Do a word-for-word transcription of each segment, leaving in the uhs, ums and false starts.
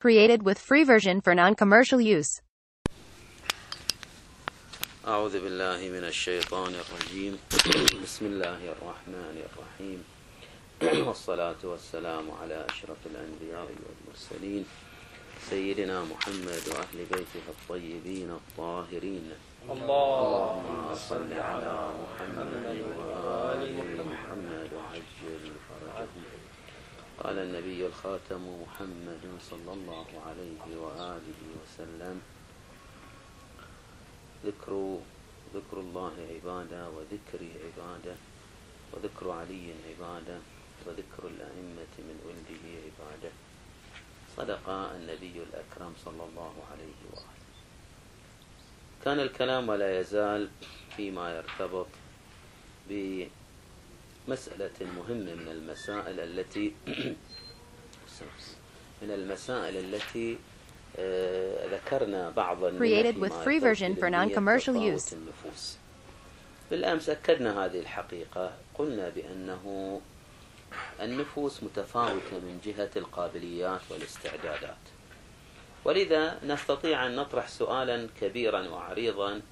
Created with free version for non-commercial use. أعوذ بالله من الشيطان الرجيم. بسم الله الرحمن الرحيم. والصلاة والسلام على أشرف الأنبياء والمرسلين سيدنا محمد وأهل بيته الطيبين الطاهرين. اللهم صل على محمد وآل محمد وعجل فرجهم. قال النبي الخاتم محمد صلى الله عليه وآله وسلم: ذكر ذكر الله عبادة، وذكري عبادة، وذكر علي عبادة، وذكر الأئمة من ولده عبادة. صدق النبي الأكرم صلى الله عليه وآله. كان الكلام ولا يزال فيما يرتبط بمسألة مهمة من المسائل التي من المسائل التي آه ذكرنا بعضا Created with free version for non-commercial use. النفوس. بالأمس أكدنا هذه الحقيقة، قلنا بأنه النفوس متفاوتة من جهة القابليات والاستعدادات، ولذا نستطيع أن نطرح سؤالا كبيرا وعريضا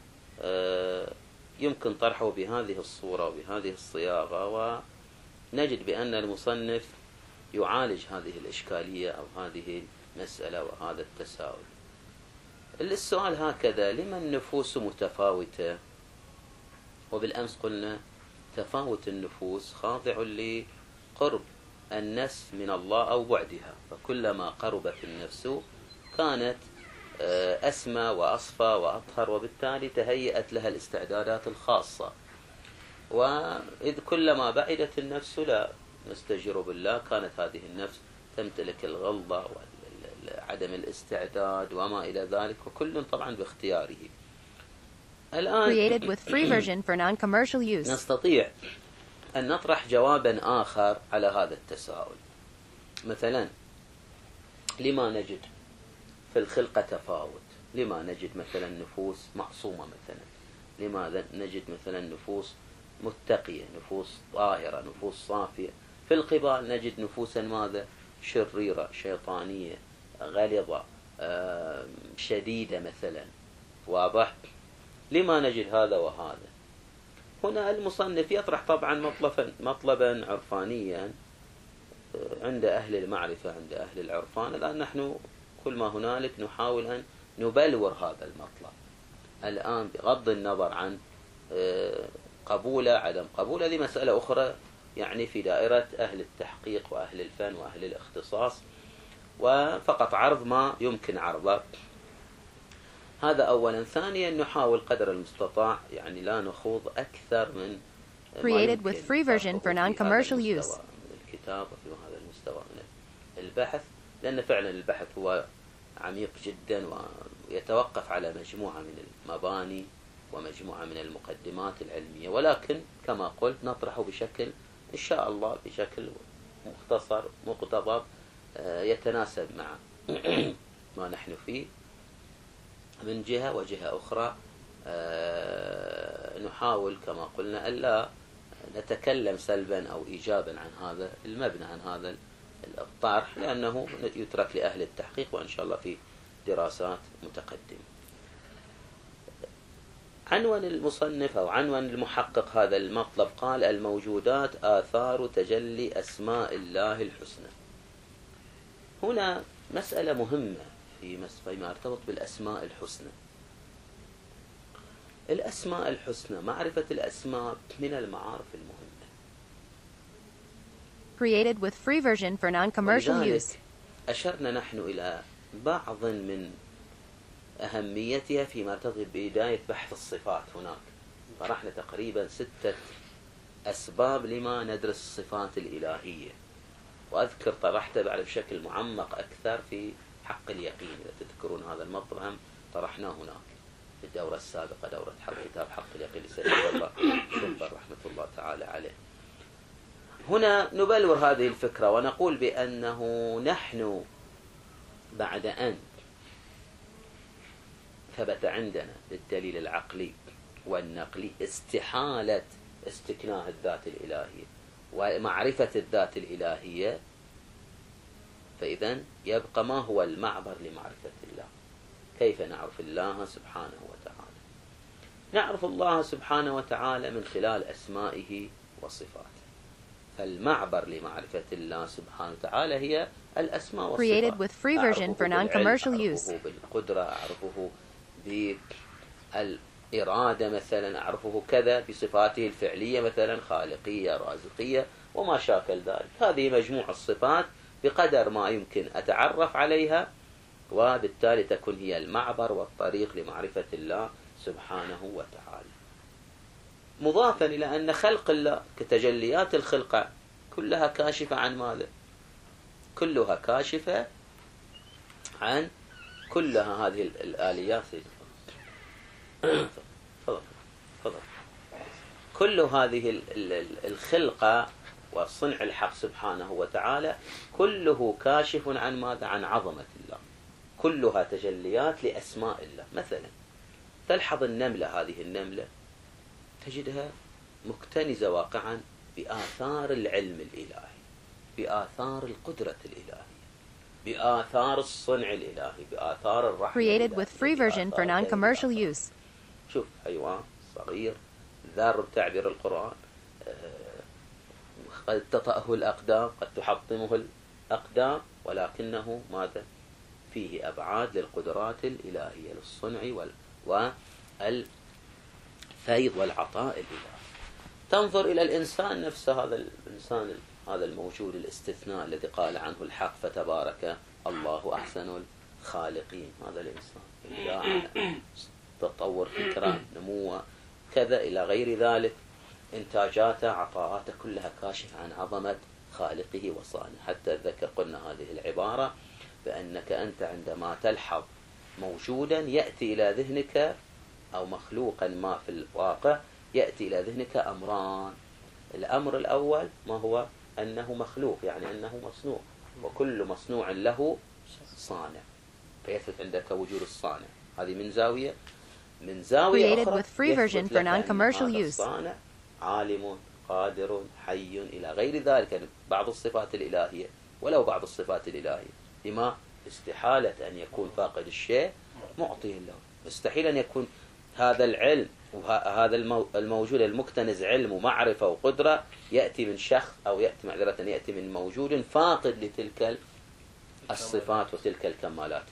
آه يمكن طرحه بهذه الصورة وبهذه الصياغة، ونجد بأن المصنف يعالج هذه الإشكالية أو هذه المسألة وهذا التساؤل. السؤال هكذا: لما النفوس متفاوتة؟ وبالأمس قلنا تفاوت النفوس خاضع لقرب النفس من الله أو بعدها، فكلما قربت النفس كانت أسمى وأصفى وأطهر، وبالتالي تهيأت لها الاستعدادات الخاصة. وإذ كلما بعدت النفس، لا نستجير بالله، كانت هذه النفس تمتلك الغلظة وعدم الاستعداد وما إلى ذلك، وكل طبعا باختياره. الآن Created with free version for non-commercial use. نستطيع أن نطرح جوابا آخر على هذا التساؤل. مثلا، لما نجد في الخلقة تفاوت؟ لما نجد مثلا نفوس معصومة؟ مثلا لماذا نجد مثلا نفوس متقية، نفوس طاهرة، نفوس صافية؟ في القبال نجد نفوسا ماذا؟ شريرة، شيطانية، غلظة، شديدة مثلا. واضح؟ لما نجد هذا وهذا؟ هنا المصنف يطرح طبعا مطلبا مطلبا عرفانيا عند أهل المعرفة، عند أهل العرفان. الآن نحن كل ما هنالك نحاول أن نبلور هذا المطلب الآن بغض النظر عن قبوله عدم قبوله، هذه مسألة أخرى يعني في دائرة أهل التحقيق وأهل الفن وأهل الاختصاص، وفقط عرض ما يمكن عرضه. هذا أولا. ثانيا، نحاول قدر المستطاع يعني لا نخوض أكثر من Created with free version for non-commercial use. من الكتاب وفي هذا المستوى من البحث، لأن فعلا البحث هو عميق جدا ويتوقف على مجموعة من المباني ومجموعة من المقدمات العلمية، ولكن كما قلت نطرحه بشكل إن شاء الله بشكل مختصر مقتضب يتناسب مع ما نحن فيه من جهة، وجهة أخرى نحاول كما قلنا ألا نتكلم سلبا أو إيجابا عن هذا المبنى، عن هذا الطرح، لأنه يترك لأهل التحقيق وإن شاء الله في دراسات متقدمة. عنوان المصنف أو عنوان المحقق هذا المطلب قال: الموجودات آثار تجلي أسماء الله الحسنى. هنا مسألة مهمة فيما يرتبط بالأسماء الحسنى. الأسماء الحسنى، معرفة الأسماء من المعارف المهمة. Created with free version for non-commercial use. أشرنا نحن إلى بعض من أهميتها فيما يرتبط ببداية بحث الصفات. هناك طرحنا تقريبا ستة أسباب لما ندرس الصفات الإلهية، وأذكر طرحته بعد بشكل معمق أكثر في حق اليقين. إذا تذكرون هذا المطرح طرحناه هناك في الدورة السابقة، دورة حق كتاب حق اليقين لسيد الله شنبر رحمة الله تعالى عليه. هنا نبلور هذه الفكرة ونقول بأنه نحن بعد أن ثبت عندنا بالدليل العقلي والنقلي استحالة استكناء الذات الإلهية ومعرفة الذات الإلهية، فإذا يبقى ما هو المعبر لمعرفة الله؟ كيف نعرف الله سبحانه وتعالى؟ نعرف الله سبحانه وتعالى من خلال أسمائه وصفاته. فالمعبر لمعرفة الله سبحانه وتعالى هي الأسماء والصفات. Created with free version for non-commercial use. أعرفه بالقدرة، أعرفه بالإرادة مثلا، أعرفه كذا بصفاته الفعلية مثلا خالقية رازقية وما شاكل ذلك. هذه مجموع الصفات بقدر ما يمكن أتعرف عليها، وبالتالي تكون هي المعبر والطريق لمعرفة الله سبحانه وتعالى. مضافا إلى أن خلق الله كتجليات الخلقة كلها كاشفة عن ماذا؟ كلها كاشفة عن كلها هذه الآليات. تفضل تفضل. كل هذه الخلقة والصنع الحق سبحانه وتعالى كله كاشف عن ماذا؟ عن عظمة الله. كلها تجليات لأسماء الله. مثلا تلحظ النملة، هذه النملة تجدها مكتنزة واقعا بآثار العلم الإلهي، بآثار القدرة الإلهية، بآثار الصنع الإلهي، بآثار الرحمة. Created with free version for non-commercial use. شوف حيوان صغير ذر بتعبير القرآن، قد تطأه الأقدام، قد تحطمه الأقدام، ولكنه ماذا؟ فيه أبعاد للقدرات الإلهية للصنع والفيض والعطاء الإلهي. تنظر إلى الإنسان نفسه، هذا الإنسان هذا الموجود الاستثناء الذي قال عنه الحق فتبارك الله أحسن الخالقين. هذا الإنسان إبداع، تطور فكرة، نمو كذا إلى غير ذلك، إنتاجاته عطاءاته كلها كاشفة عن عظمة خالقه وصانعه. حتى ذكر قلنا هذه العبارة بأنك أنت عندما تلحظ موجودا يأتي إلى ذهنك أو مخلوقا ما في الواقع يأتي إلى ذهنك أمران. الأمر الأول ما هو؟ أنه مخلوق، يعني أنه مصنوع، وكل مصنوع له صانع، فيثبت عندك وجود الصانع. هذه من زاوية. من زاوية Created أخرى with free version for non-commercial use. الصانع عالم قادر حي إلى غير ذلك، يعني بعض الصفات الإلهية ولو بعض الصفات الإلهية. لما؟ استحالة أن يكون فاقد الشيء معطي له، مستحيل أن يكون هذا العلم وهذا الموجود المكتنز علم ومعرفة وقدرة يأتي من شخص أو يأتي معذرة يأتي من موجود فاقد لتلك الصفات وتلك الكمالات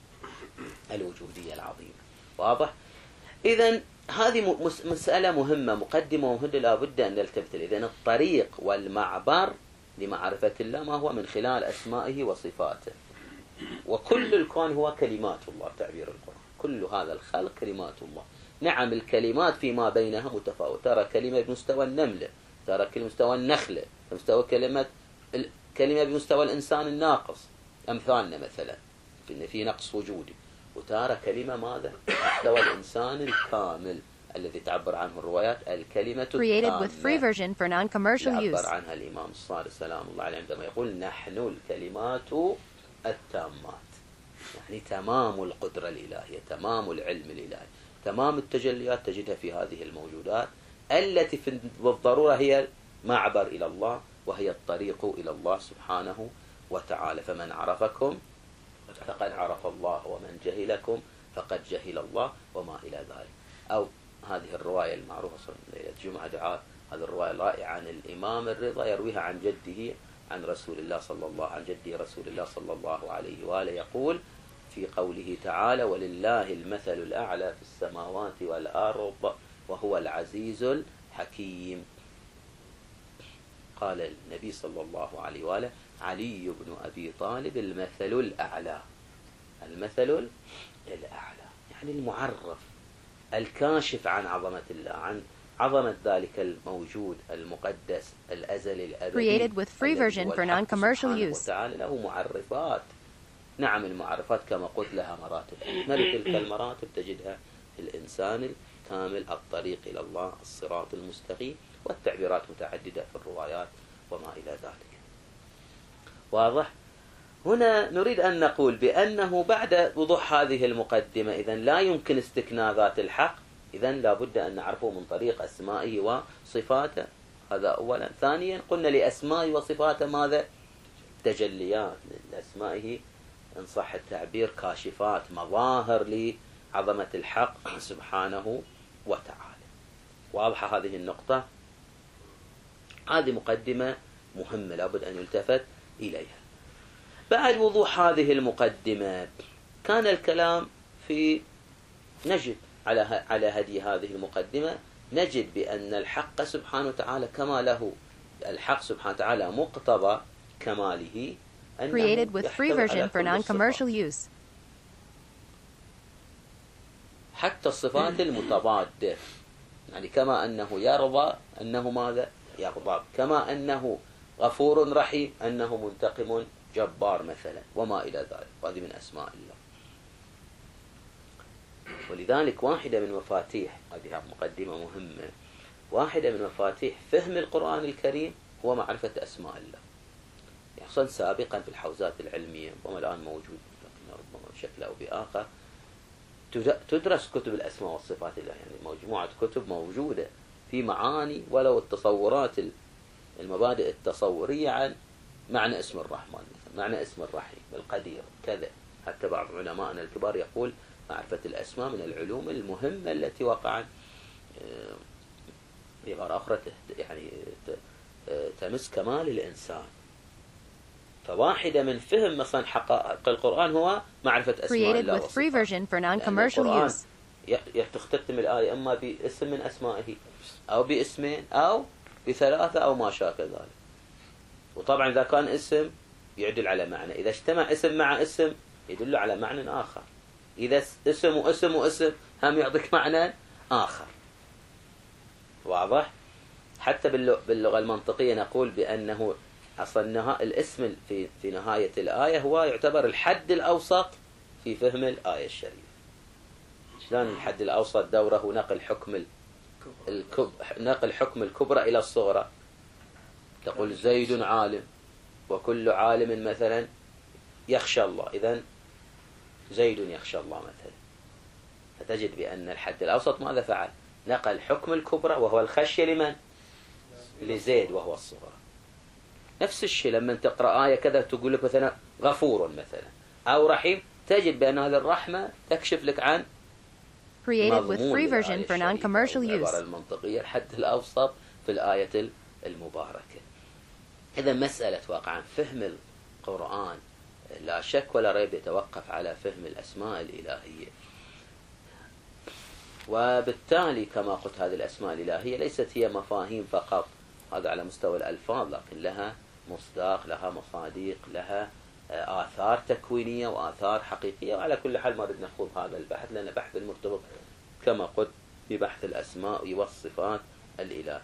الوجودية العظيمة. واضح؟ إذن هذه مسألة مهمة، مقدمة مهمة لابد أن نلتفت. إذن الطريق والمعبر لمعرفة الله ما هو؟ من خلال أسمائه وصفاته. وكل الكون هو كلمات الله تعبير القرآن، كل هذا الخلق كلمات الله. نعم الكلمات فيما بينها متفاوتة، ترى كلمة بمستوى النملة، ترى كلمة بمستوى النخلة، بمستوى كلمة كلمة بمستوى الإنسان الناقص أمثالنا مثلا إن في نقص وجودي، وترى كلمة ماذا؟ مستوى الإنسان الكامل الذي تعبر عنه الروايات الكلمة Created with free التامة، version for non-commercial use. يعبر عنها الإمام الصادق سلام الله عليه عندما يقول نحن الكلمات التامات، يعني تمام القدرة الإلهية، تمام العلم الإلهي، تمام التجليات تجدها في هذه الموجودات التي في بالضرورة هي معبر إلى الله وهي الطريق إلى الله سبحانه وتعالى. فمن عرفكم فقد عرف الله، ومن جهلكم فقد جهل الله، وما إلى ذلك. أو هذه الرواية المعروفة ليلة جمعة دعاء، هذه الرواية رائعة عن الإمام الرضا يرويها عن جده عن رسول الله صلى الله عن جده رسول الله صلى الله عليه وآله يقول في قوله تعالى ولله المثل الأعلى في السماوات والأرض وهو العزيز الحكيم. قال النبي صلى الله عليه وآله علي بن أبي طالب المثل الأعلى، المثل الأعلى يعني المعرف الكاشف عن عظمة الله، عن عظمة ذلك الموجود المقدس الأزلي الأبدي. Created with free version for non-commercial use. وتعالى له معرفات. نعم المعرفات كما قلت لها مراتب، أكمل تلك المراتب تجدها في الإنسان الكامل الطريق إلى الله الصراط المستقيم، والتعبيرات متعددة في الروايات وما إلى ذلك. واضح؟ هنا نريد أن نقول بأنه بعد وضوح هذه المقدمة إذن لا يمكن استكناء ذات الحق، إذن لابد أن نعرفه من طريق أسمائه وصفاته. هذا أولا. ثانيا قلنا لأسمائه وصفاته ماذا؟ تجليات لأسمائه إن صح التعبير، كاشفات، مظاهر لعظمة الحق سبحانه وتعالى. واضحة هذه النقطة؟ هذه مقدمة مهمة لابد أن يلتفت إليها. بعد وضوح هذه المقدمة كان الكلام في نجد على على هدي هذه المقدمة، نجد بأن الحق سبحانه وتعالى كما له الحق سبحانه وتعالى مقتضى كماله Created with free version for non-commercial use. حتى الصفات المتضادة، يعني كما أنه يرضى أنه ماذا؟ يغضب، كما أنه غفور رحيم أنه منتقم جبار مثلا، وما إلى ذلك. وهذه من أسماء الله. ولذلك واحدة من مفاتيح، هذه مقدمة مهمة، واحدة من مفاتيح فهم القرآن الكريم هو معرفة أسماء الله. يحصل سابقا في الحوزات العلمية، وما الآن موجود ربما بشكل أو بآخر، تدرس كتب الأسماء والصفات الله، يعني مجموعة كتب موجودة في معاني ولو التصورات المبادئ التصورية عن معنى اسم الرحمن مثلا، معنى اسم الرحيم، القدير، كذا. حتى بعض علمائنا الكبار يقول معرفة الأسماء من العلوم المهمة التي وقعا بعبارة أخرى يعني تمس كمال الإنسان. فواحدة من فهم مثلا حقائق القرآن هو معرفة أسماء الله with free version for non-commercial use. تختتم الآية إما باسم من أسمائه أو باسمين أو بثلاثة أو ما شاكل ذلك. وطبعا إذا كان اسم يدل على معنى، إذا اجتمع اسم مع اسم يدل على معنى آخر، إذا اسم واسم واسم هم يعطيك معنى آخر. واضح؟ حتى باللغة المنطقية نقول بأنه أصلا الاسم في في نهاية الآية هو يعتبر الحد الأوسط في فهم الآية الشريفة. شلون الحد الأوسط دوره نقل حكم الكب... نقل حكم الكبرى إلى الصغرى. تقول زيد عالم، وكل عالم مثلا يخشى الله، إذن زيد يخشى الله مثلا. فتجد بأن الحد الأوسط ماذا فعل؟ نقل حكم الكبرى وهو الخشية لمن؟ لزيد وهو الصغرى. نفس الشيء لما تقرأ آية كذا تقول لك مثلا غفور مثلا أو رحيم، تجد بأن هذه الرحمة تكشف لك عن Created with free version for non-commercial use. العبارة المنطقية الحد الأوسط في الآية المباركة. إذا مسألة واقعا فهم القرآن لا شك ولا ريب يتوقف على فهم الأسماء الإلهية. وبالتالي كما قلت هذه الأسماء الإلهية ليست هي مفاهيم فقط، هذا على مستوى الألفاظ، لكن لها مصداق، لها مصادق، لها آثار تكوينية وآثار حقيقية. وعلى كل حال ما نريد نخوض هذا البحث لأن بحث المرتبط كما قلت ببحث الأسماء والصفات الإلهية.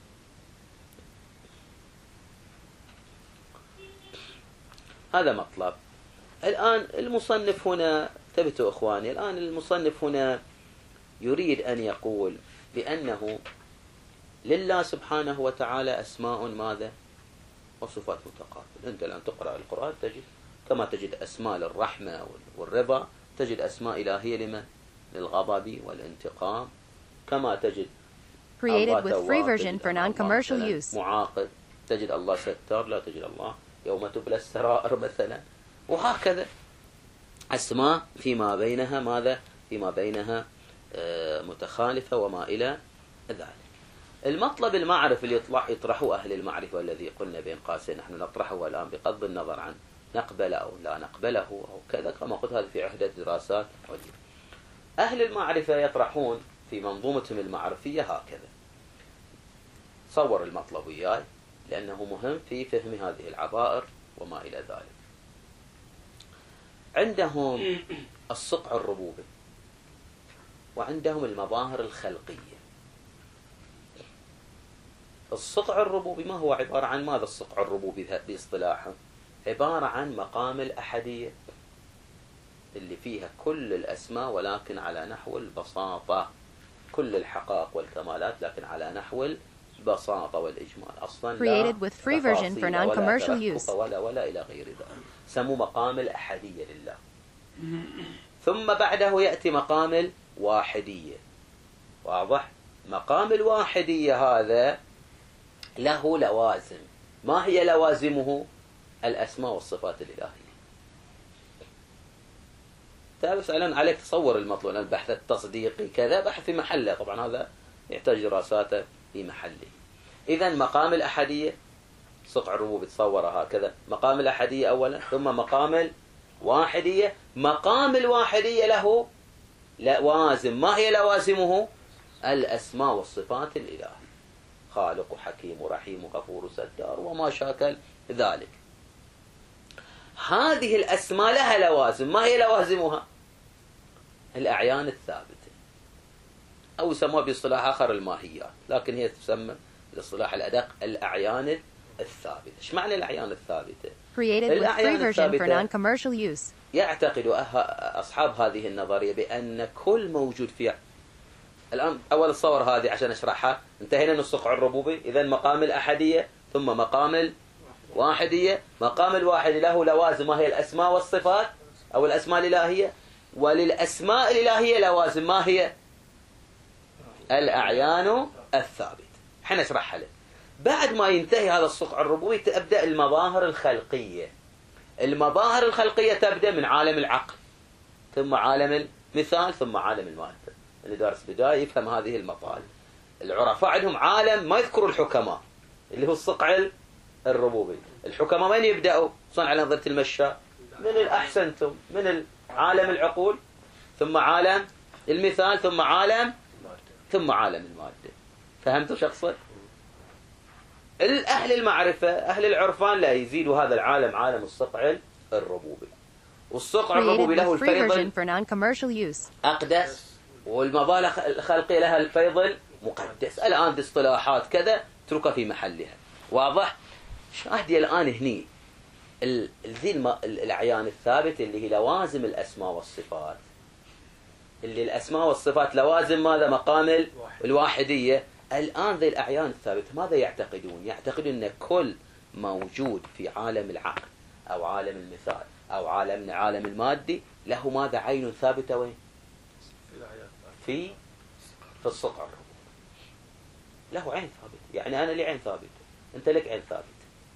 هذا مطلب. الآن المصنف هنا، انتبهوا إخواني، الآن المصنف هنا يريد أن يقول بأنه لله سبحانه وتعالى أسماء ماذا؟ وصفات متقابلة. أنت الآن تقرأ القرآن تجد كما تجد أسماء للرحمة والرضا، تجد أسماء إلهية لمن؟ للغضب والانتقام. كما تجد Created with free version for non-commercial use. معاقب، تجد الله ستار، لا تجد الله يوم تبلى السرائر مثلا. وهكذا أسماء فيما بينها ماذا؟ فيما بينها متخالفة وما إلى ذلك. المطلب المعرفي اللي يطلع يطرحه أهل المعرفة، والذي قلنا بين قاسين نحن نطرحه الآن بغض النظر عن نقبله أو لا نقبله أو كذا، كما قلت هذا في عهدة دراسات عليا. أهل المعرفة يطرحون في منظومتهم المعرفية هكذا. صور المطلب وياي لأنه مهم في فهم هذه العبائر وما إلى ذلك. عندهم الصقع الربوبي، وعندهم المظاهر الخلقية. الصقع الربوبي ما هو عبارة عن ماذا؟ الصقع الربوبي باصطلاحه عبارة عن مقام الأحدية اللي فيها كل الأسماء ولكن على نحو البساطة، كل الحقائق والكمالات لكن على نحو البساطة والإجمال. أصلا Created with free version for non-commercial use. ولا ولا إلى غير ذلك. سموا مقام الأحدية لله. ثم بعده يأتي مقام الواحدية. واضح؟ مقام الواحدية هذا له لوازم. ما هي لوازمه؟ الأسماء والصفات الإلهية. بس أعلن عليك تصور المطلوب، البحث التصديقي كذا بحث في محله، طبعا هذا يحتاج دراساته في محله. إذا مقام الأحدية صقع الربوبية تصورها هكذا، مقام الأحدية أولا، ثم مقام الواحدية. مقام الواحدية له لوازم، ما هي لوازمه؟ الأسماء والصفات الإلهية، خالق وحكيم ورحيم وغفور وستار وما شاكل ذلك. هذه الأسماء لها لوازم، ما هي لوازمها؟ الأعيان الثابتة، أو يسموها باصطلاح آخر الماهيات، لكن هي تسمى بالاصطلاح الأدق الأعيان الثابتة. إيش معنى الأعيان الثابتة؟ الأعيان الثابتة يعتقد أصحاب هذه النظرية بأن كل موجود فيها. الآن أول الصور هذه عشان أشرحها، انتهينا من الصقع الربوبي. إذا مقام الأحدية ثم مقام الواحدية. مقام الواحد له لوازم، ما هي الأسماء والصفات أو الأسماء الإلهية، وللأسماء الإلهية لوازم، ما هي؟ الأعيان الثابت. حين أشرحها لك. بعد ما ينتهي هذا الصقع الربوبي تبدأ المظاهر الخلقية. المظاهر الخلقية تبدأ من عالم العقل، ثم عالم المثال، ثم عالم المادة. اللي دارس بداية يفهم هذه المطالب. العرفاء عندهم عالم ما يذكروا الحكماء اللي هو الصقع الربوبي. الحكماء من يبدأوا؟ صنع على نظرة المشاء، من الأحسنتم، من عالم العقول، ثم عالم المثال، ثم عالم ثم عالم المادة. فهمتوا شخصا؟ الأهل المعرفة أهل العرفان لا يزيدوا هذا العالم عالم الصقع الربوبي. والصقع الربوبي له الفيض أقدس، والمظاهر الخلقية لها الفيض المقدس. الآن باصطلاحات كذا تركها في محلها. واضح؟ شاهدي الآن هني ذي الأعيان الثابتة اللي هي لوازم الأسماء والصفات، اللي الأسماء والصفات لوازم ماذا؟ مقام الواحدية. الآن ذي الأعيان الثابتة ماذا يعتقدون؟ يعتقدون أن كل موجود في عالم العقل أو عالم المثال أو عالم عالم المادي له ماذا؟ عين ثابتة. وين؟ في في الصقع الربوبي له عين ثابتة. يعني أنا لي عين ثابتة، أنت لك عين ثابتة.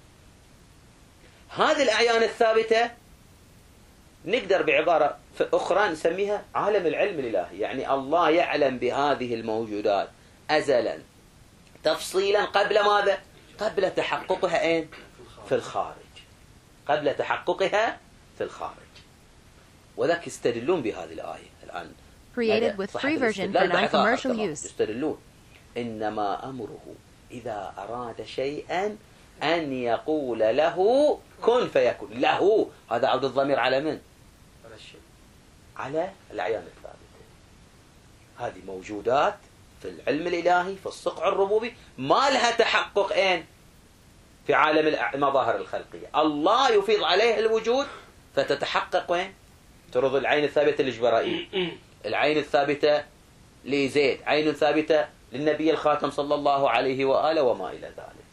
هذه الأعيان الثابتة نقدر بعبارة أخرى نسميها عالم العلم الإلهي. يعني الله يعلم بهذه الموجودات أزلا تفصيلا قبل ماذا؟ قبل تحققها أين؟ في الخارج. قبل تحققها في الخارج. وذاك يستدلون بهذه الآية الآن. Created with free version for non-commercial use. يستدلون إنما أمره إذا أراد شيئا أن يقول له كن فيكون. له هذا عود الضمير على من؟ على الشيء، على الأعيان الثابتة. هذه موجودات في العلم الإلهي في الصقع الربوبي ما لها تحقق أين؟ في عالم المظاهر الخلقية. الله يفيض عليها الوجود فتتحقق وين؟ ترض العين الثابتة للجبرائيل، العين الثابتة لزيد، عين ثابتة للنبي الخاتم صلى الله عليه وآله وما إلى ذلك.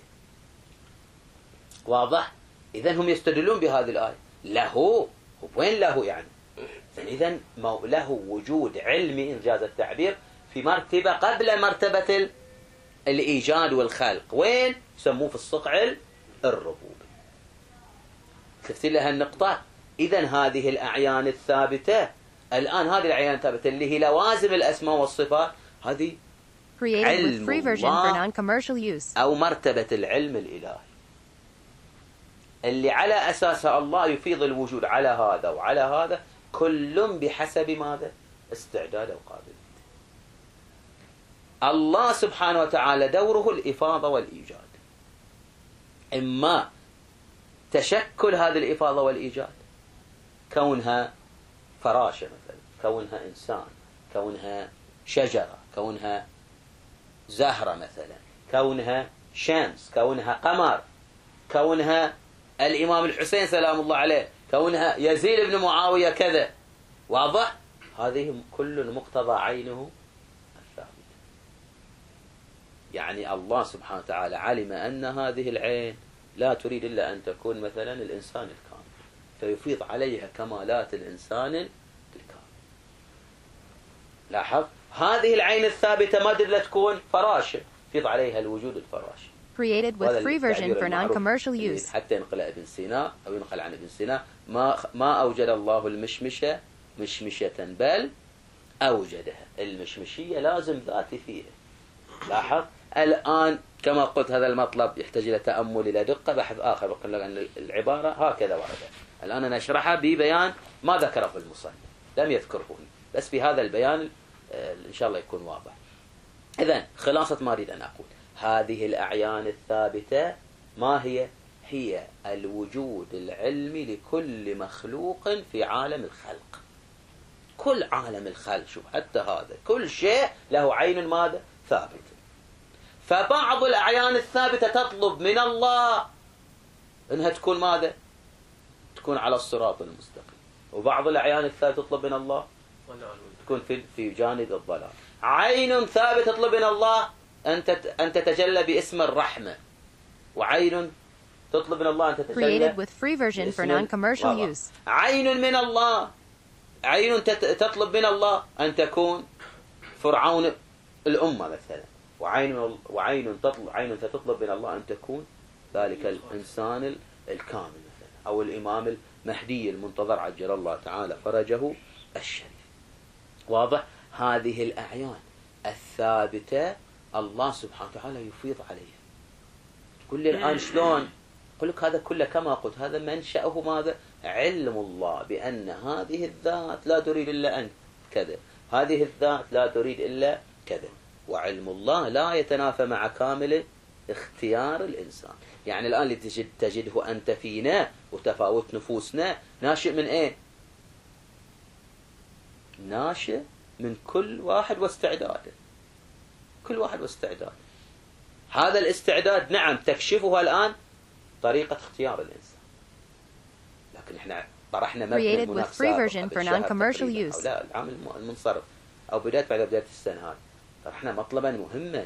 واضح؟ إذن هم يستدلون بهذه الآية. له وين له يعني؟ إذن له وجود علمي إن جاز التعبير في مرتبة قبل مرتبة الإيجاد والخلق. وين؟ يسموه في الصقع الربوبي. شفت لها النقطة؟ إذن هذه الأعيان الثابتة الآن، هذه الأعيان الثابتة اللي هي لوازم الأسماء والصفات، هذه علم الله أو مرتبة العلم الإلهي اللي على أساسها الله يفيض الوجود على هذا وعلى هذا، كل بحسب ماذا؟ استعداد وقابلية. الله سبحانه وتعالى دوره الإفاضة والإيجاد، إما تشكل هذه الإفاضة والإيجاد، كونها فراشة مثلا، كونها إنسان، كونها شجرة، كونها زهرة مثلا، كونها شمس، كونها قمر، كونها الإمام الحسين سلام الله عليه، كونها يزيد بن معاوية كذا. واضح؟ هذه كل مقتضى عينه الثابت. يعني الله سبحانه وتعالى علم أن هذه العين لا تريد إلا أن تكون مثلا الإنسان الكامل، فيفيض عليها كمالات الإنسان الكامل. لاحظ؟ هذه العين الثابتة ما تريد تكون فراشة، يفيض عليها الوجود الفراشي. Created with free version for non-commercial use. حتى ينقل ابن سينا أو ينقل عن ابن سينا ما ما أوجد الله المشمشة مشمشة بل أوجدها. المشمشية لازم ذاتي فيها. لاحظ الآن كما قلت هذا المطلب يحتاج إلى تأمل إلى دقة بحث آخر. بقول لك أن العبارة هكذا وردت. الآن أنا أشرحها ببيان ما ذكره المصنف لم يذكره بس بهذا البيان إن شاء الله يكون واضح. إذن خلاصة ما أريد أن أقول هذه الأعيان الثابتة ما هي؟ هي الوجود العلمي لكل مخلوق في عالم الخلق. كل عالم الخلق شوف حتى هذا كل شيء له عين ماذا؟ ثابت. فبعض الأعيان الثابتة تطلب من الله أنها تكون ماذا؟ تكون على الصراط المستقيم. وبعض الأعيان الثابتة تطلب من الله تكون في في جانب الضلال. عين ثابتة تطلب من الله أن أن تتجلى باسم الرحمة. وعين تطلب من الله أن تتجلى Created with free version for non-commercial use. عين من الله عين تطلب من الله أن تكون فرعون الأمة مثلا. وعين وعين تطلب عين تطلب من الله أن تكون ذلك الإنسان الكامل مثلا أو الإمام المهدي المنتظر عجل الله تعالى فرجه الشريف. واضح؟ هذه الأعيان الثابتة الله سبحانه وتعالى يفيض عليها. تقول لي الآن شلون؟ أقول لك هذا كله كما قلت هذا منشأه ماذا؟ علم الله بأن هذه الذات لا تريد إلا أن كذا، هذه الذات لا تريد إلا كذا. وعلم الله لا يتنافى مع كامل اختيار الإنسان. يعني الآن اللي تجد تجده أنت فينا وتفاوت نفوسنا ناشئ من إيه؟ ناشئ من كل واحد واستعداده. كل واحد واستعداده. هذا الاستعداد نعم تكشفها الآن طريقة اختيار الإنسان. لكن احنا طرحنا مبنى المناقصة لا العام المنصرف أو بداية بعد بداية السنة هذه طرحنا مطلبا مهما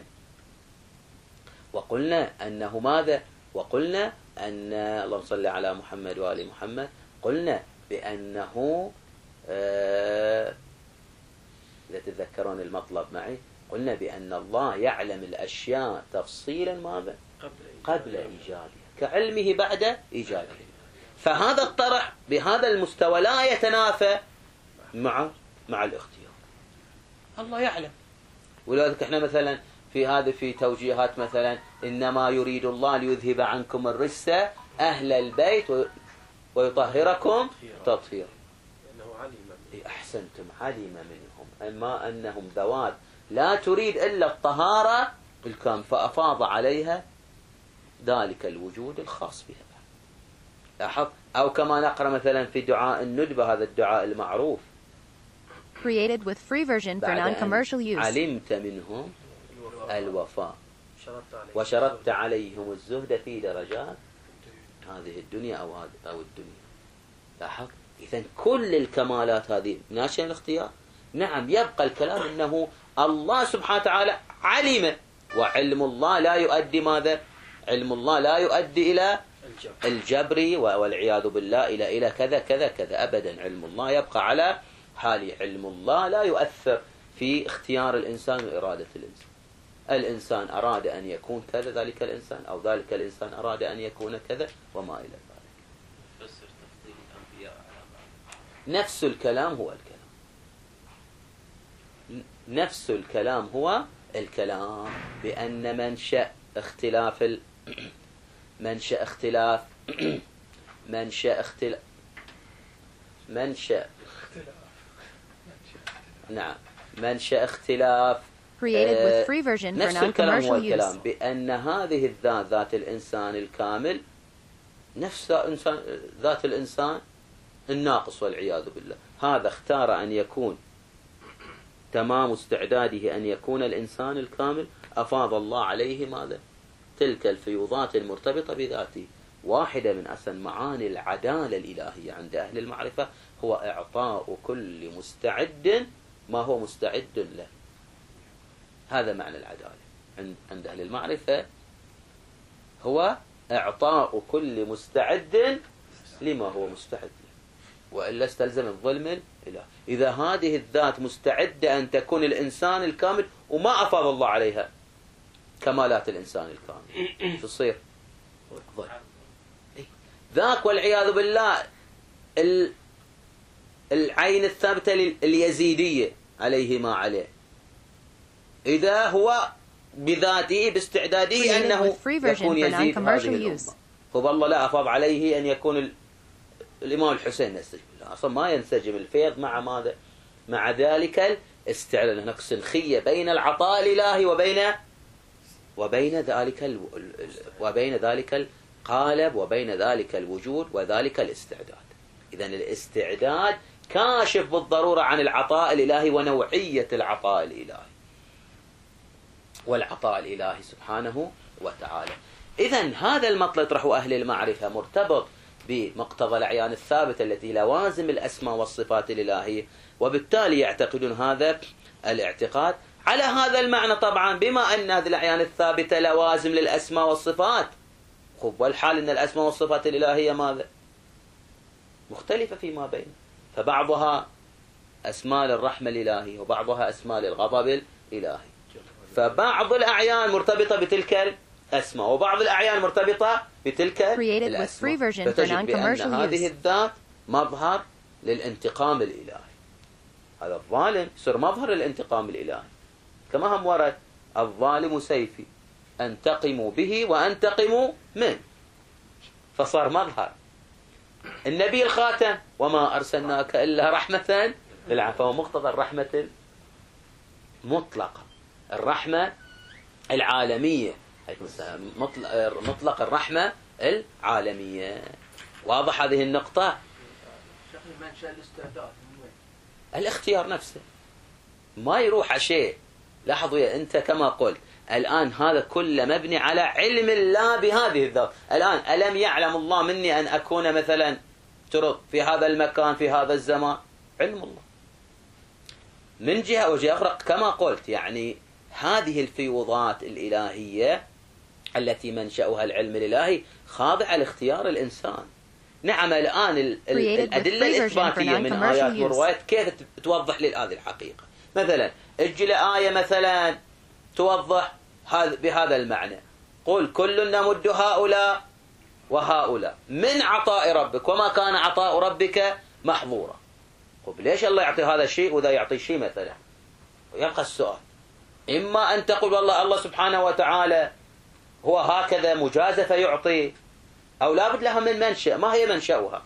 وقلنا أنه ماذا؟ وقلنا أن اللهم صل على محمد وآل محمد قلنا بأنه آه إذا تتذكرون المطلب معي قلنا بأن الله يعلم الأشياء تفصيلا ماذا؟ قبل إيجادها كعلمه بعد إيجادها. فهذا الطرح بهذا المستوى لا يتنافى مع مع الاختيار. الله يعلم. ولذلك احنا مثلا في هذا في توجيهات مثلا إنما يريد الله ليذهب عنكم الرجس أهل البيت ويطهركم تطهيرا. أحسنتم علم منهم أما أنهم ذوات لا تريد إلا الطهارة بالكامل فأفاض عليها ذلك الوجود الخاص بها. لاحظ أو كما نقرأ مثلا في دعاء الندبة هذا الدعاء المعروف Created with free version for non-commercial use. علمت منهم الوفاء وشرطت عليهم الزهد في درجات هذه الدنيا أو أو الدنيا. لاحظ إذن كل الكمالات هذه ناشئة من الاختيار. نعم يبقى الكلام أنه الله سبحانه وتعالى علم وعلم الله لا يؤدي ماذا؟ علم الله لا يؤدي إلى الجبر والعياذ بالله إلى إلى كذا كذا كذا أبدا. علم الله يبقى على حال علم الله لا يؤثر في اختيار الإنسان وإرادة الإنسان. الإنسان أراد أن يكون كذا ذلك الإنسان أو ذلك الإنسان أراد أن يكون كذا وما إلى ذلك. نفس الكلام هو الكلام نفس الكلام هو الكلام بأن منشأ اختلاف ال... منشأ اختلاف منشأ اختلاف منشأ نعم منشأ اختلاف Created with free version for نفس الكلام هو الكلام non-commercial use. بأن هذه الذات ذات الإنسان الكامل نفس إنسان ذات الإنسان الناقص والعياذ بالله. هذا اختار أن يكون تمام استعداده أن يكون الإنسان الكامل أفاض الله عليه ماذا؟ تلك الفيوضات المرتبطة بذاته. واحدة من أسن معاني العدالة الإلهية عند أهل المعرفة هو إعطاء كل مستعد ما هو مستعد له. هذا معنى العدالة عند أهل المعرفة هو إعطاء كل مستعد لما هو مستعد له وإلا استلزم الظلم الإله. إذا هذه الذات مستعدة أن تكون الإنسان الكامل وما أفاض الله عليها كمالات الإنسان الكامل شو تصير؟ ضل. ذاك والعياذ بالله العين الثابتة اليزيدية عليه ما عليه، إذا هو بذاته باستعداده أنه يكون يزيد هذه الأمة. فوالله لا أفاض عليه أن يكون الإمام الحسين يستجيب، أصلا ما ينسجم الفيض مع ماذا؟ مع ذلك الاستعلان. هناك سنخية بين العطاء الإلهي وبين وبين ذلك ال... وبين ذلك القالب وبين ذلك الوجود وذلك الاستعداد. إذن الاستعداد كاشف بالضرورة عن العطاء الإلهي ونوعية العطاء الإلهي والعطاء الإلهي سبحانه وتعالى. إذن هذا المطلب يطرحه أهل المعرفة مرتبط بمقتضى الأعيان الثابتة التي لوازم الأسماء والصفات الإلهية، وبالتالي يعتقدون هذا الاعتقاد على هذا المعنى. طبعا بما أن هذه الأعيان الثابتة لوازم للأسماء والصفات، خب والحال أن الأسماء والصفات الإلهية ماذا؟ مختلفة فيما بين، فبعضها أسماء للرحمة الإلهية وبعضها أسماء للغضب الإلهي، فبعض الأعيان مرتبطة بتلك الأسماء وبعض الأعيان مرتبطة بتلك الأسماء، فتجد بأن هذه الذات مظهر للانتقام الإلهي. هذا الظالم يصير مظهر للانتقام الإلهي، كما هم ورد الظالم سيفي أنتقم به وأنتقم منه، فصار مظهر. النبي الخاتم وما أرسلناك إلا رحمة للعالمين، فهو مقتضى الرحمة المطلقة، الرحمة العالمية، مطلق الرحمة العالمية. واضح هذه النقطة؟ الاختيار نفسه ما يروح شيء. لاحظوا يا أنت كما قلت الآن هذا كله مبني على علم الله بهذه الذات. الآن ألم يعلم الله مني أن أكون مثلا ترد في هذا المكان في هذا الزمان؟ علم الله. من جهة وجهة أخرى كما قلت يعني هذه الفيوضات الإلهية التي منشأها العلم الإلهي خاضعة لاختيار الإنسان. نعم الآن الأدلة الإثباتية من آيات وروايات كيف توضح لي هذه الحقيقة؟ مثلا اجي لآية مثلا توضح بهذا المعنى، قل كل نمد هؤلاء وهؤلاء من عطاء ربك وما كان عطاء ربك محظورا. طيب ليش الله يعطي هذا الشيء وذا يعطي شيء مثلا؟ ويبقى السؤال، إما أن تقول والله الله سبحانه وتعالى هو هكذا مجازفة يعطي، أو لابد لها من منشأ. ما هي منشأها؟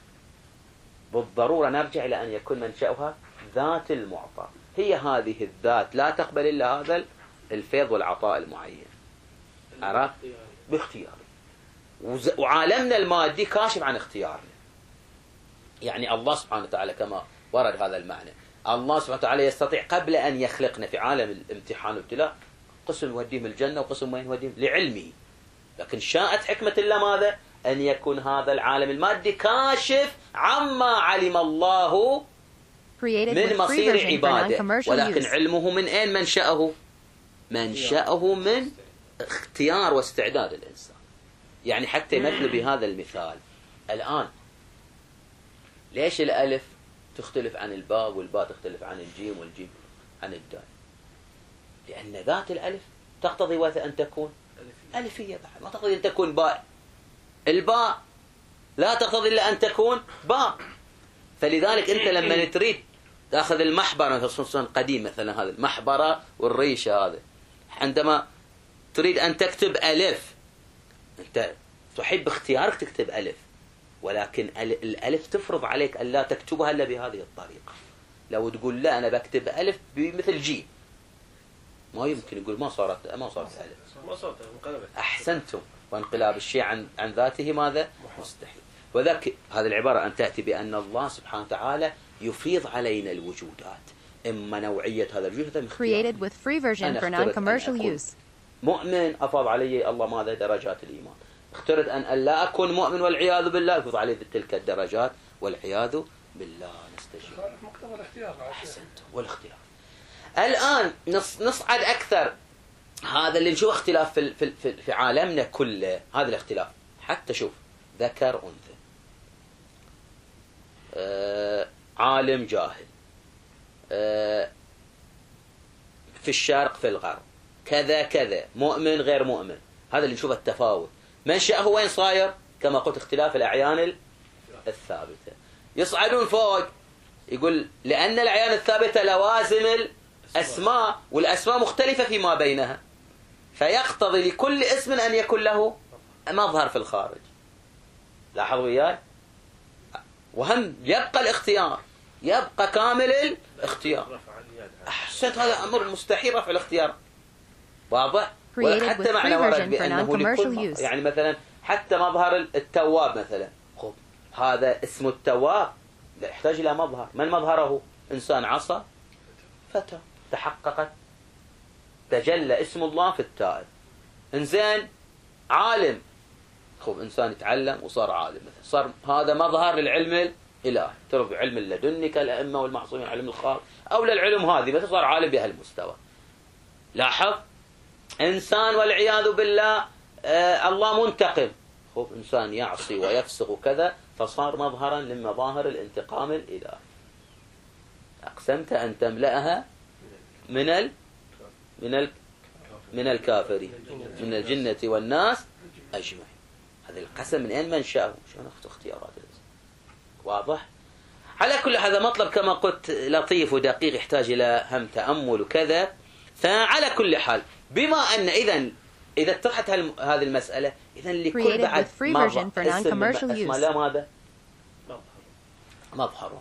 بالضرورة نرجع إلى أن يكون منشأها ذات المعطى، هي هذه الذات لا تقبل إلا هذا الفيض والعطاء المعين. عرفت؟ باختياري. وعالمنا المادي كاشف عن اختيارنا. يعني الله سبحانه وتعالى كما ورد هذا المعنى، الله سبحانه وتعالى يستطيع قبل أن يخلقنا في عالم الامتحان والابتلاء قسم يوديهم الجنة وقسم وين يوديهم لعلمه، لكن شاءت حكمة الله ماذا؟ أن يكون هذا العالم المادي كاشف عما علم الله من مصير عباده، ولكن علمه من أين منشأه؟ منشأه من اختيار واستعداد الإنسان. يعني حتى يمثل بهذا المثال الآن ليش الألف تختلف عن الباء والباء تختلف عن الجيم والجيم عن الدال؟ لأن ذات الألف تقتضي أن تكون ألفية بعد، ما تقتضي أن تكون باء. الباء لا تقتضي إلا أن تكون باء. فلذلك أنت لما تريد تأخذ المحبرة خصوصا قديم مثلا هذا المحبرة والريشة هذا، عندما تريد أن تكتب ألف أنت تحب اختيارك تكتب ألف، ولكن الألف تفرض عليك أن لا تكتبها إلا بهذه الطريقة. لو تقول لا أنا بكتب ألف بمثل جي ما يمكن، يقول ما صارت ما صارت ألف، ما صارت انقلبت. أحسنتم. وانقلاب الشيء عن عن ذاته ماذا؟ مستحيل. وذاك هذه العبارة أن تأتي بأن الله سبحانه وتعالى يفيض علينا الوجودات، إما نوعية هذا الوجود created with free version for non-commercial use. مؤمن أفاض علي الله ماذا؟ درجات الإيمان. اخترت أن لا أكون مؤمن والعياذ بالله يفوض علي تلك الدرجات والعياذ بالله. نستجيب. مقتضى الاختيار. أحسنتم. والاختيار. الآن نصعد أكثر. هذا اللي نشوف اختلاف في في في, في عالمنا كله، هذا الاختلاف حتى شوف ذكر أنثى، آه عالم جاهل، آه في الشرق في الغرب، كذا كذا، مؤمن غير مؤمن، هذا اللي نشوفه التفاوت. منشأه وين صاير؟ كما قلت اختلاف الأعيان الثابتة. يصعدون فوق، يقول لأن الأعيان الثابتة لوازم الأسماء، والأسماء مختلفة فيما بينها، فيقتضي لكل اسم أن يكون له مظهر في الخارج. لاحظوا وياي؟ وهم يبقى الاختيار، يبقى كامل الاختيار. أحسنت، هذا أمر مستحيل رفع الاختيار، واضح؟ وحتى معنى ورد بأنه لكل، يعني مثلا حتى مظهر التواب مثلا، خب هذا اسم التواب لا يحتاج إلى مظهر. من مظهره؟ إنسان عصى فتى، تحققت تجلى اسم الله في التائب. إنسان عالم، خب إنسان يتعلم وصار عالم مثلا، صار هذا مظهر للعلم الإلهي، ترى علم اللدني كالأئمة والمعصومين، علم الخاص أو للعلم هذه مثلا، صار عالم بهالمستوى. لاحظ؟ إنسان والعياذ بالله آه الله منتقم، خب إنسان يعصي ويفسق وكذا، فصار مظهرا لمظاهر الانتقام الإلهي. أقسمت أن تملأها من ال من ال من الكافرين من الجنة والناس أجمعين. هذا القسم من أين منشأه؟ شلون اختيارات الإنسان؟ واضح؟ على كل هذا مطلب كما قلت لطيف ودقيق، يحتاج إلى هم تأمل وكذا. فعلى كل حال، بما أن إذا إذا اتضحت هذه المسألة، إذا لكل بعد مظهر اسم اسمه لا ماذا؟ مظهر.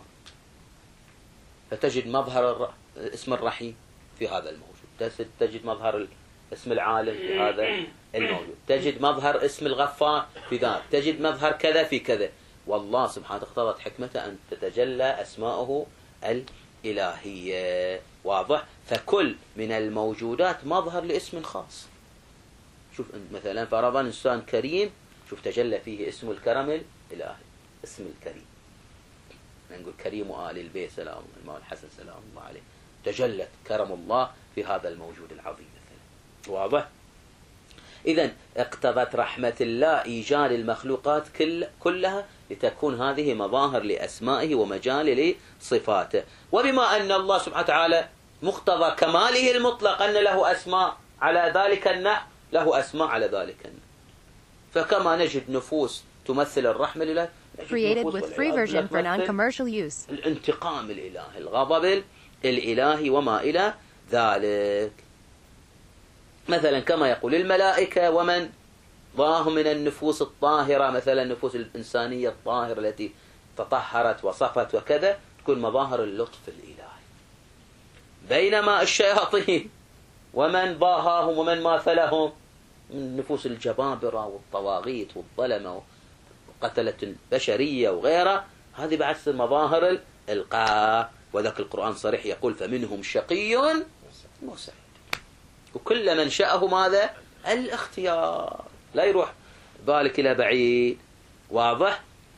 فتجد مظهر اسم الرحيم في هذا الموجود، تجد مظهر اسم العالم في هذا الموجود، تجد مظهر اسم الغفار في ذاك، تجد مظهر كذا في كذا. والله سبحانه اقتضت حكمته أن تتجلى أسماؤه الإلهية. واضح؟ فكل من الموجودات مظهر لاسم خاص. شوف مثلا فرضا إنسان كريم، شوف تجلى فيه اسم الكرم الإلهي، اسم الكريم، نقول كريم آل البيت سلام الله الحسن سلام الله عليه، تجلت كرم الله في هذا الموجود العظيم مثلا. واضح؟ إذن اقتضت رحمة الله إيجاد المخلوقات كل كلها لتكون هذه مظاهر لأسمائه ومجال لصفاته. وبما أن الله سبحانه وتعالى مقتضى كماله المطلق أن له أسماء على ذلك النحو، له أسماء على ذلك النحو. فكما نجد نفوس تمثل الرحمة لله، created with free version for non-commercial use. الانتقام الإلهي، الغضب الإلهي وما إلى ذلك. مثلا كما يقول الملائكة ومن ضاهم من النفوس الطاهرة، مثلا النفوس الإنسانية الطاهرة التي تطهرت وصفت وكذا، تكون مظاهر اللطف الإلهي. بينما الشياطين ومن ضاهاهم ومن ماثلهم من النفوس الجبابرة والطواغيت والظلمة وقتلة البشرية وغيرها، هذه بعد مظاهر الإلقاء. وذاك القرآن صريح يقول فمنهم شقي وسعيد، وكل من شاءه ماذا؟ الاختيار، لا يروح ذلك إلى بعيد. واضح؟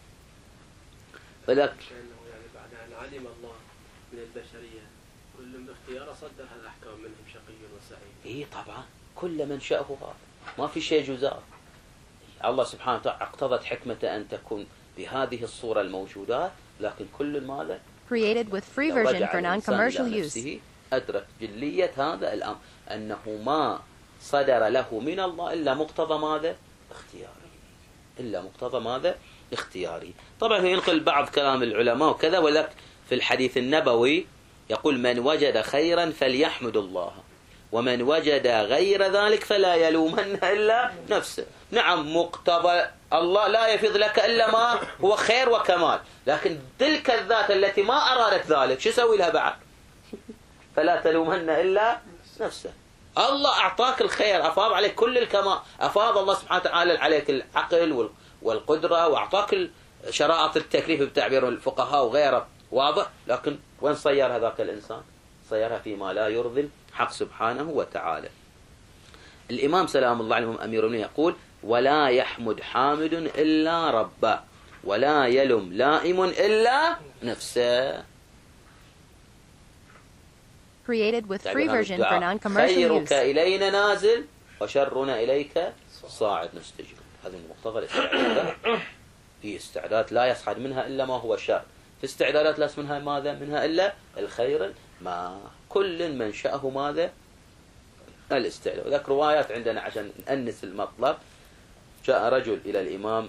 فذاك يعني بعد أن علم الله من البشرية كل باختياره صدر هالأحكام، منهم شقي وسعيد. إيه طبعا، كل من شاءه هذا، ما في شيء جزاء. الله سبحانه وتعالى اقتضت حكمته أن تكون بهذه الصورة الموجودات، لكن كل ماذا؟ created with free version for non-commercial use. أدرك جلية هذا الأمر، أنه ما صدر له من الله إلا مقتضى ماذا؟ اختياري، إلا مقتضى ماذا؟ اختياري. طبعا ينقل بعض كلام العلماء وكذا، ولك في الحديث النبوي يقول من وجد خيرا فليحمد الله، ومن وجد غير ذلك فلا يلومن إلا نفسه. نعم، مقتضى الله لا يفيض لك إلا ما هو خير وكمال، لكن تلك الذات التي ما أرادت ذلك شو سوي لها بعد؟ فلا تلومن إلا نفسه. الله أعطاك الخير، أفاض عليك كل الكمال، أفاض الله سبحانه وتعالى عليك العقل والقدرة، وأعطاك شرائط التكليف بتعبير الفقهاء وغيره. واضح؟ لكن وين صير هذاك الإنسان؟ صيرها فيما لا يرضي الحق سبحانه وتعالى. الإمام سلام الله عليه أمير المؤمنين يقول ولا يحمد حامد إلا ربه، ولا يلم لائم إلا نفسه. created with free version for non-commercial خيرك use. إلينا نازل وشرنا إليك صاعد نستجيب. هذا مقتضى الاستعداد. في استعداد لا يصعد منها إلا ما هو شر، في استعدادات لا منها ماذا؟ منها إلا الخير. ما كل من شاءه ماذا؟ الاستعلاء. وذاك روايات عندنا عشان نأنس المطلب. جاء رجل إلى الإمام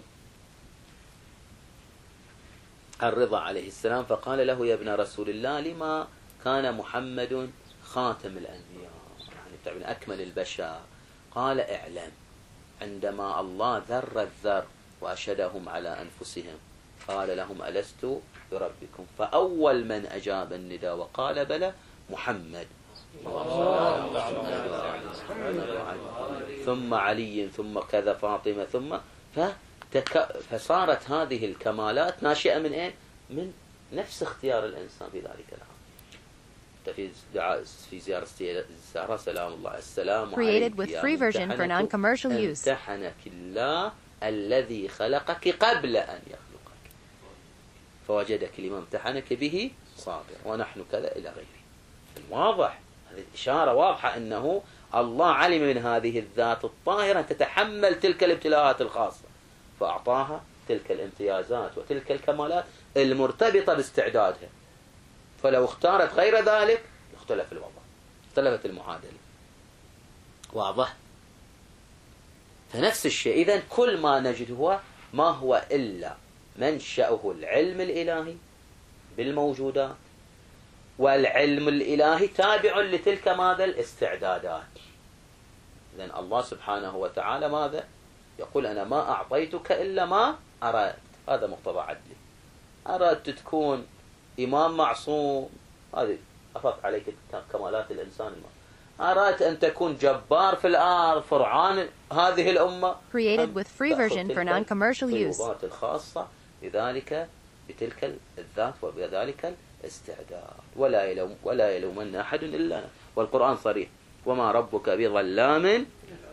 الرضا عليه السلام فقال له: يا ابن رسول الله، لما كان محمد خاتم الأنبياء، يعني من أكمل البشر؟ قال: اعلم عندما الله ذر الذر وأشهدهم على أنفسهم قال لهم: ألست بربكم؟ فأول من أجاب النداء وقال: بلى، محمد، ثم علي، ثم كذا فاطمة، ثم فتك... فصارت هذه الكمالات ناشئة من إيه؟ من نفس اختيار الإنسان في ذلك الأمر. في دعاء في زيارة الزهراء: سلام الله، السلام عليك Created with free version for non-commercial use. امتحنك الله الذي خلقك قبل أن يخلقك فوجدك لما امتحنك به صابر ونحن كذا إلى غيره. واضح، هذه إشارة واضحة أنه الله علم من هذه الذات الطاهرة أن تتحمل تلك الابتلاءات الخاصة فأعطاها تلك الامتيازات وتلك الكمالات المرتبطة باستعدادها. فلو اختارت غير ذلك اختلف الوضع، اختلفت المعادلة. واضح؟ فنفس الشيء. إذن كل ما نجد هو ما هو إلا منشأه العلم الإلهي بالموجودات، والعلم الإلهي تابع لتلك ماذا؟ الاستعدادات. إذن الله سبحانه وتعالى ماذا؟ يقول: أنا ما أعطيتك إلا ما أردت. هذا مقتضى عدلي. أردت تكون إمام معصوم، هذه أفضت عليك كمالات الإنسان. أردت أن تكون جبار في الأرض، فرعان هذه الأمة. Created with free version for non-commercial use. الخطوات الخاصة بذلك بتلك الذات وبذلك الاستعداد. ولا يلوم ولا يلومن أحد إلا. والقرآن صريح: وما ربك بظلام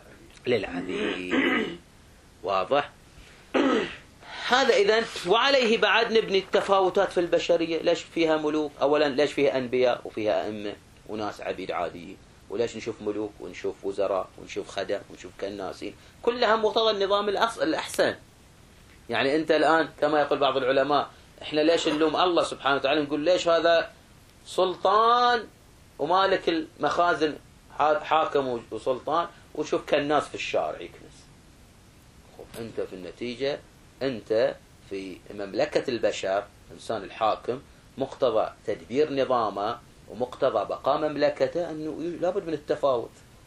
للعبيد. واضح؟ هذا إذن. وعليه بعد نبني التفاوتات في البشرية. ليش فيها ملوك؟ أولا ليش فيها أنبياء وفيها أئمة وناس عبيد عاديين؟ وليش نشوف ملوك ونشوف وزراء ونشوف خدم ونشوف كناسين؟ كلها مقتضى النظام الأحسن. يعني أنت الآن كما يقول بعض العلماء: إحنا ليش نلوم الله سبحانه وتعالى؟ نقول ليش هذا سلطان ومالك المخازن حاكم وسلطان وشوف كالناس في الشارع يكنس. خب أنت في النتيجة أنت في مملكة البشر، إنسان الحاكم مقتضى تدبير نظامه ومقتضى بقاء مملكته أنه لابد من التفاوت.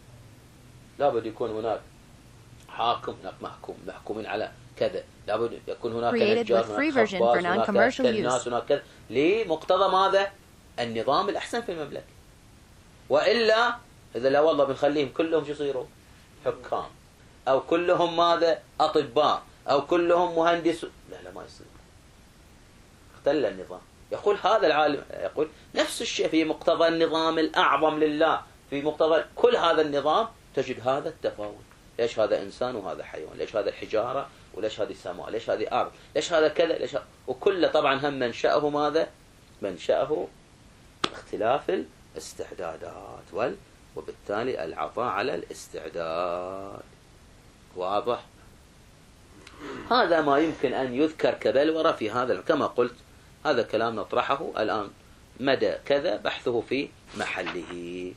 لابد يكون هناك حاكم، هناك محكوم، محكومين على كذا. لابد يكون هناك نجار، هناك خباز، هناك كناس، هناك كذا. لمقتضى ماذا؟ النظام الأحسن في المملكة. وإلا إذا لا والله بنخليهم كلهم شو يصيروا؟ حكام، أو كلهم ماذا؟ أطباء، أو كلهم مهندس. لا لا ما يصير، اختل النظام. يقول هذا العالم، يقول نفس الشيء في مقتضى النظام الأعظم لله، في مقتضى كل هذا النظام تجد هذا التفاوت. ليش هذا إنسان وهذا حيوان؟ ليش هذا حجارة وليش هذه سماء؟ ليش هذه أرض؟ ليش هذا كذا؟ ليش هذا؟ وكل طبعا هم منشأه ماذا؟ منشأه اختلاف الاستعدادات وال وبالتالي العطاء على الاستعداد. واضح؟ هذا ما يمكن أن يذكر كبلورة في هذا. كما قلت هذا كلام نطرحه الآن مدى كذا بحثه في محله.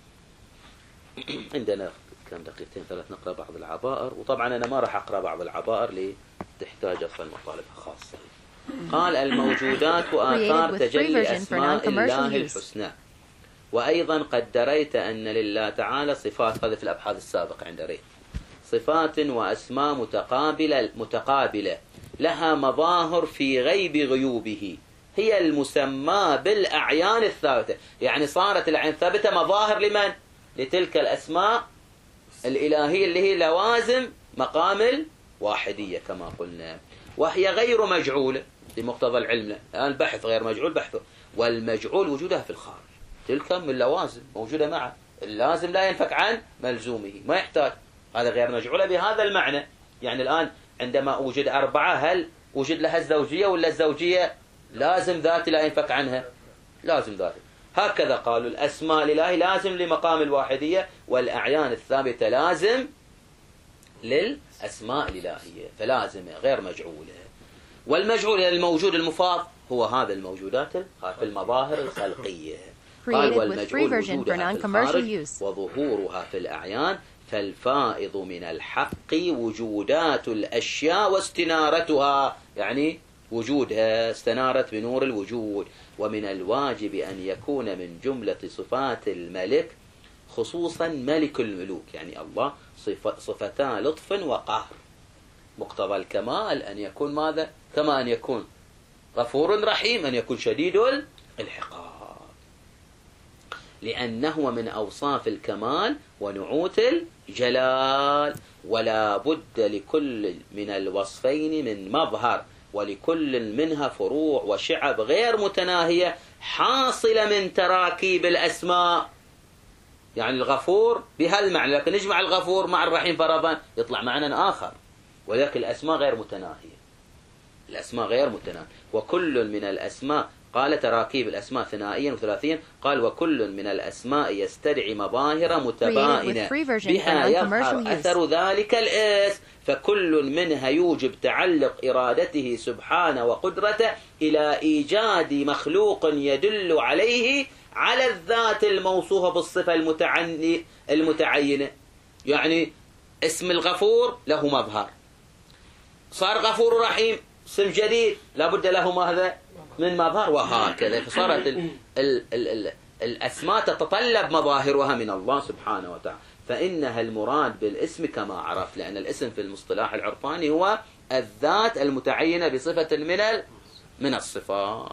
عندنا كم دقيقتين ثلاث نقرأ بعض العبائر، وطبعا أنا ما راح أقرأ بعض العبائر لتحتاج أصلا مطالب خاصة. قال: الموجودات وآثار تجلي أسماء الله الحسنى. وأيضا قد دريت أن لله تعالى صفات، هذا في الأبحاث السابقة عند ريت، صفات وأسماء متقابلة متقابلة لها مظاهر في غيب غيوبه، هي المسمى بالأعيان الثابتة. يعني صارت الأعيان ثابتة مظاهر لمن؟ لتلك الأسماء الإلهية اللي هي لوازم مقام الواحدية كما قلنا، وهي غير مجعولة بمقتضى العلم. الآن بحث غير مجعول بحثه، والمجعول وجودها في الخارج. تلك من اللوازم موجودة معه، اللازم لا ينفك عن ملزومه، ما يحتاج. هذا غير مجعولة بهذا المعنى. يعني الآن عندما أوجد أربعة، هل وجد لها الزوجية ولا الزوجية لازم ذاتي لا ينفك عنها؟ لازم ذاتي. هكذا قالوا الأسماء الإلهي لازم لمقام الواحدية، والأعيان الثابتة لازم للأسماء الإلهية، فلازمة غير مجعولة. والمجعول الموجود المفاض هو هذا الموجودات في المظاهر الخلقية. قال Created with والمجعول free version for وجودها في non-commercial الخارج use. وظهورها في الأعيان، فالفائض من الحق وجودات الأشياء واستنارتها، يعني وجودها استنارت بنور الوجود. ومن الواجب أن يكون من جملة صفات الملك خصوصا ملك الملوك، يعني الله صفتا لطف وقهر. مقتضى الكمال أن يكون ماذا؟ كما أن يكون غفور رحيم، أن يكون شديد العقاب، لأنه من أوصاف الكمال ونعوت الجلال. ولا بد لكل من الوصفين من مظهر، ولكل منها فروع وشعب غير متناهية حاصلة من تراكيب الأسماء. يعني الغفور بهالمعنى، لكن نجمع الغفور مع الرحيم فرضا يطلع معنى آخر، ولكن الأسماء غير متناهية، الأسماء غير متناهية. وكل من الأسماء، قال تراكيب الأسماء ثنائيا وثلاثيا، قال وكل من الأسماء يستدعي مظاهر متباينة بها يظهر أثر ذلك الاسم، فكل منها يوجب تعلق إرادته سبحانه وقدرته إلى إيجاد مخلوق يدل عليه على الذات الموصوفة بالصفة المتعينة. يعني اسم الغفور له مظهر، صار غفور رحيم اسم جديد لابد له ماذا؟ من مظهر، وهكذا. فصارت ال ال ال ال الأسماء تتطلب مظاهرها من الله سبحانه وتعالى، فإنها المراد بالاسم كما عرفت، لأن الاسم في المصطلح العرفاني هو الذات المتعينة بصفة من من الصفات.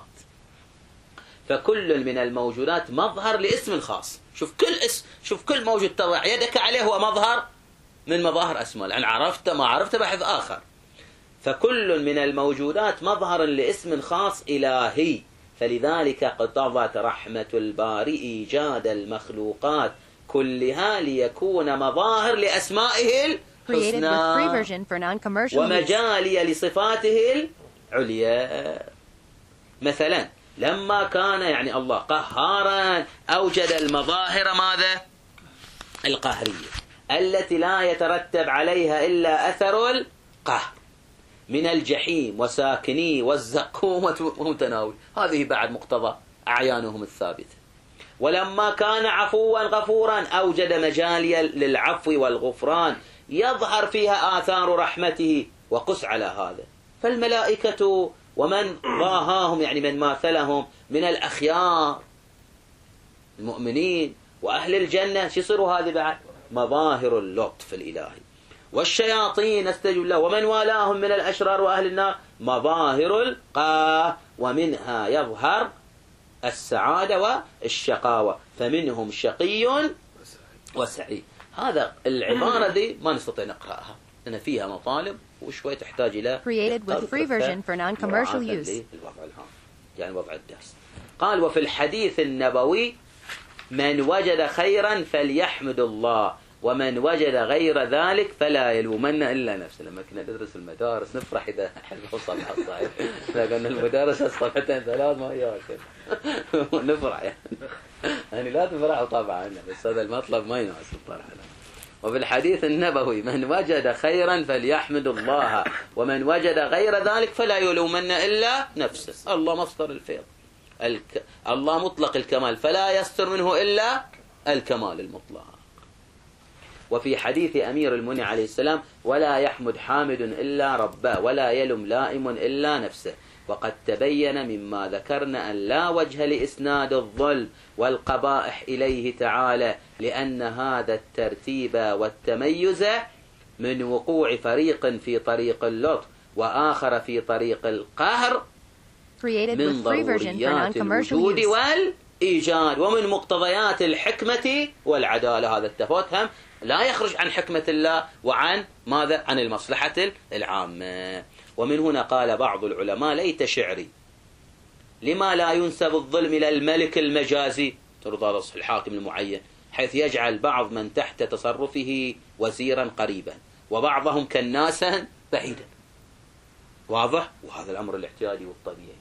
فكل من الموجودات مظهر لاسم خاص. شوف كل اسم، شوف كل موجود تضع يدك عليه هو مظهر من مظاهر أسماء، لأن عرفت ما عرفت بحث آخر. فكل من الموجودات مظهر لاسم خاص إلهي، فلذلك اقتضت رحمة البارئ إيجاد المخلوقات كلها ليكون مظاهر لأسمائه الحسنى ومجالي لصفاته العليا. مثلا لما كان يعني الله قهارا أوجد المظاهر ماذا؟ القهرية التي لا يترتب عليها إلا أثر القهر من الجحيم وساكنيه والزقوم ومتناول، هذه بعد مقتضى أعيانهم الثابتة. ولما كان عفوا غفورا أوجد مجاليا للعفو والغفران يظهر فيها آثار رحمته، وقس على هذا فالملائكة ومن ضاهاهم يعني من ماثلهم من الأخيار المؤمنين وأهل الجنة، شو يصيروا هذه بعد؟ مظاهر اللطف الإلهي. والشياطين استجوا له ومن والاهم من الأشرار وأهل النار مظاهر القاه، ومنها يظهر السعادة والشقاوة، فمنهم شقي وسعيد. هذا العبارة دي ما نستطيع نقرأها لأن فيها مطالب وشوي تحتاج إلى created with free version for non-commercial use. الوضع الهام يعني وضع الدرس. قال وفي الحديث النبوي من وجد خيرا فليحمد الله ومن وجد غير ذلك فلا يلومن إلا نفسه. لما كنا ندرس المدارس نفرح إذا حذفوا صفحة الصحيح، لكن المدارس الصفحتين ثلاث ما ياكل نفرح يعني. يعني لا تفرحوا طبعا، بس هذا المطلب ما يناسب طرح. وفي الحديث النبوي من وجد خيرا فليحمد الله ومن وجد غير ذلك فلا يلومن إلا نفسه. الله مصدر الفيض، الك... الله مطلق الكمال فلا يستر منه إلا الكمال المطلق. وفي حديث أمير المؤمنين عليه السلام ولا يحمد حامد إلا ربه ولا يلم لائم إلا نفسه. وقد تبين مما ذكرنا أن لا وجه لإسناد الظلم والقبائح إليه تعالى، لأن هذا الترتيب والتميز من وقوع فريق في طريق اللطف وآخر في طريق القهر من ضروريات الوجود والإيجاد ومن مقتضيات الحكمة والعدالة. هذا التفاوت هم لا يخرج عن حكمة الله وعن ماذا؟ عن المصلحة العامة. ومن هنا قال بعض العلماء ليت شعري لما لا ينسب الظلم إلى الملك المجازي ترضى الحاكم المعين، حيث يجعل بعض من تحت تصرفه وزيرا قريبا وبعضهم كناسا بعيدا. واضح؟ وهذا الأمر الاحتياجي والطبيعي،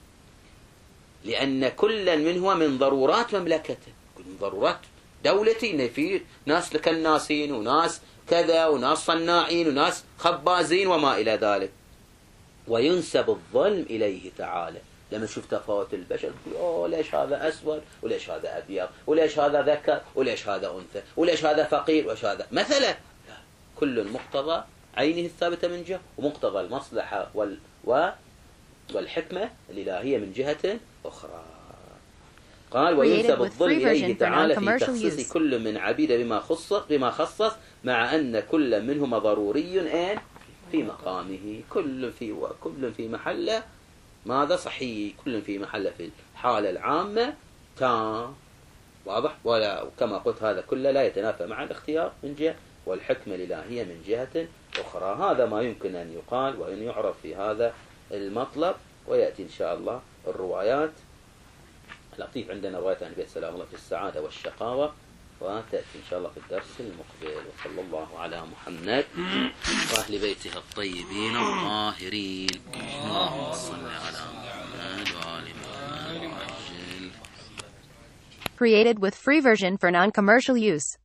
لأن كل منه من ضرورات مملكته، من ضرورات دولتي، إن في ناس كناسين وناس كذا وناس صناعين وناس خبازين وما إلى ذلك. وينسب الظلم إليه تعالى لما نشوف تفاوت البشر نقول أوه ليش هذا أسود وليش هذا أبيض وليش هذا ذكر وليش هذا أنثى وليش هذا فقير وليش هذا مثلا. لا. كل مقتضى عينه الثابتة من جهة ومقتضى المصلحة وال و والحكمة الإلهية من جهة أخرى. قال وينسب الظل إليه تعالى في تخصيص كل من عبيد بما خصص بما خصص مع أن كل منهما ضروري أن في مقامه. كل في وكل في محله ماذا صحيح، كل في محله في الحالة العامة تام واضح. ولا كما قلت هذا كله لا يتنافى مع الاختيار من جهة والحكمة الإلهية من جهة أخرى. هذا ما يمكن أن يقال وأن يعرف في هذا المطلب. ويأتي إن شاء الله الروايات. لطيف عندنا رواية عن النبي سلام الله في السعادة والشقاوة وتأتي إن شاء الله في الدرس المقبل. وصلى الله على محمد وأهل بيته الطيبين الطاهرين. اللهم صل على محمد وآل محمد. Created with free version for non-commercial use.